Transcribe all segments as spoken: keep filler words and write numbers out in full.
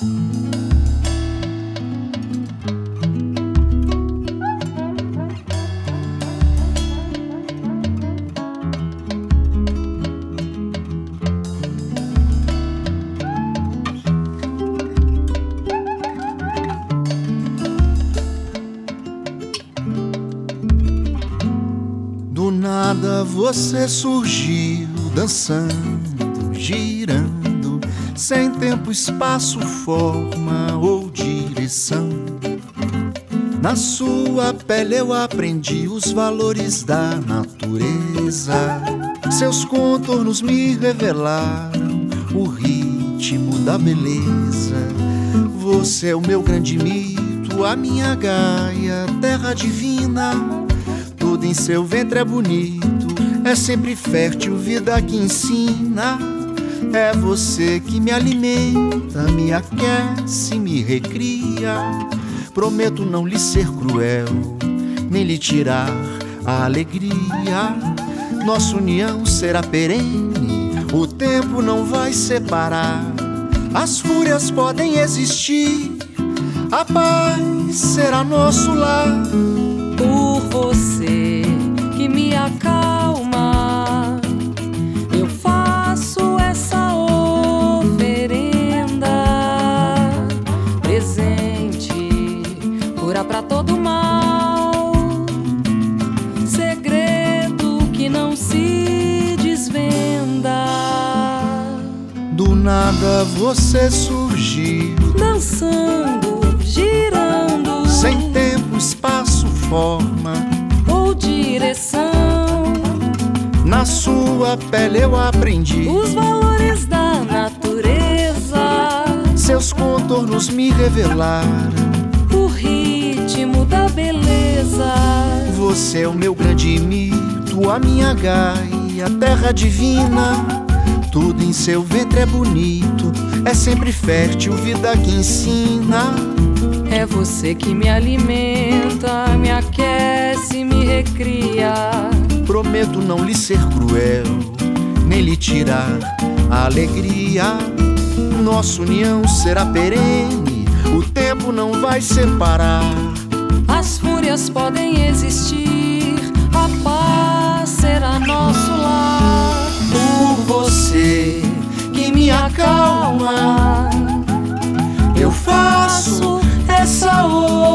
Do nada você surgiu, dançando, girando, sem tempo, espaço, forma ou direção. Na sua pele eu aprendi os valores da natureza. Seus contornos me revelaram o ritmo da beleza. Você é o meu grande mito, a minha Gaia, terra divina. Tudo em seu ventre é bonito, é sempre fértil, vida que ensina. É você que me alimenta, me aquece, me recria. Prometo não lhe ser cruel, nem lhe tirar a alegria. Nossa união será perene, o tempo não vai separar. As fúrias podem existir, a paz será nosso lar. Por você que me acalma, eu faço essa oferenda. Presente, cura pra todo mal, segredo que não se desvenda. Do nada você surgiu, Dançando, girando, sem tempo, espaço, forma ou direção. Na sua pele eu aprendi Os valores da natureza, seus contornos me revelaram o ritmo da beleza. Você é o meu grande mito, a minha Gaia, terra divina. Tudo em seu ventre é bonito, é sempre fértil, vida que ensina. É você que me alimenta, me aquece, me recria. Prometo não lhe ser cruel, nem lhe tirar a alegria. Nossa união será perene, o tempo não vai separar. As fúrias podem existir, a paz será nosso lar. Por você que me acalma, eu faço essa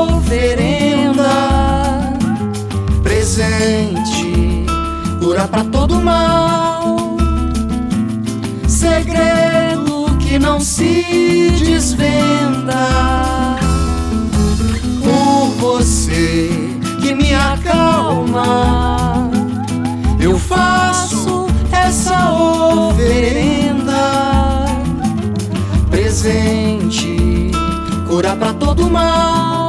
oferenda. Presente, cura pra todo mal, segredo que não se desvenda. Por você que me acalma, eu faço essa oferenda. Presente, cura pra todo mal,